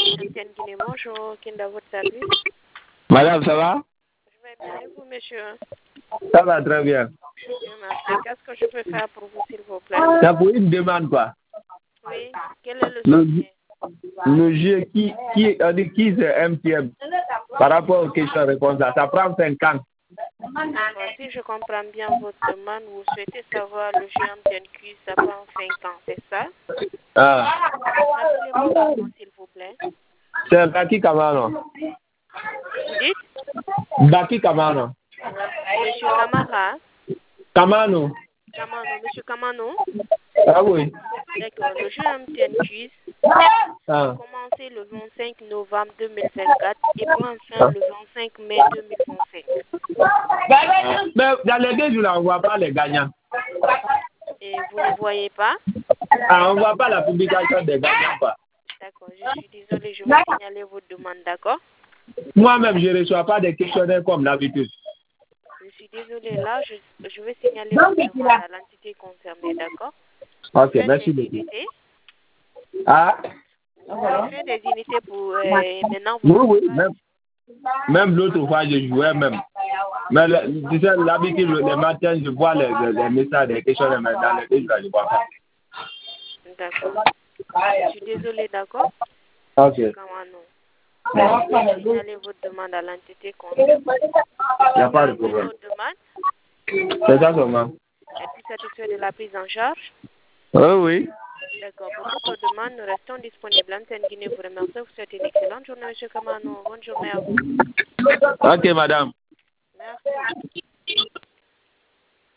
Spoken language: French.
Antenne Guinée, bonjour. Qui est dans votre service? Madame, ça va? Je vais bien et vous, monsieur? Ça va très bien. Dieu merci. Qu'est-ce que je peux faire pour vous, s'il vous plaît? C'est pour une demande, quoi. Oui. Quel est le sujet? Le jeu qui c'est MTM par rapport aux questions-réponses, ça prend 5 ans. D'accord. Si je comprends bien votre demande, vous souhaitez savoir le jeu MTNQ, ça prend 5 ans, c'est ça? Ah. Rappelez-moi votre nom, s'il vous plaît. C'est Baki Kamano. Vous dites? Baki Kamano. Monsieur Kamara? Kamano. Kamano, monsieur Kamano? Ah oui. D'accord. Le jeu MTN Quiz Ah. a commencé le 25 novembre 2024 et prend fin le 25 mai 2025. Mais dans les 2 jours, là, on ne voit pas les gagnants. Et vous ne voyez pas? Ah, on ne voit pas la publication des gagnants, quoi. D'accord. Je suis désolée, je vais signaler votre demande, d'accord? Moi-même, je ne reçois pas des questionnaires comme d'habitude. Je suis désolée, là, je vais signaler votre demande à l'entité concernée, d'accord? Ok, Faites merci des beaucoup. unités. Ah? Faites des unités pour maintenant. Oui, oui, même l'autre fois, je jouais même. Mais tu sais, l'habitude, les matins, je vois les messages, les questions, mais dans les 2 jours, je ne vois pas. D'accord. Je suis désolée, d'accord? Ok. Kamano. Je vais signaler votre demande à l'entité concernée. Il n'y a pas de problème. Votre demande? C'est ça seulement. Êtes-vous satisfait de la prise en charge? Oui, oui. D'accord. Pour toute demande, nous restons disponibles. Antenne Guinée vous remercie. Vous souhaite une excellente journée, M. Kamano. Bonne journée à vous. Ok, madame. Merci.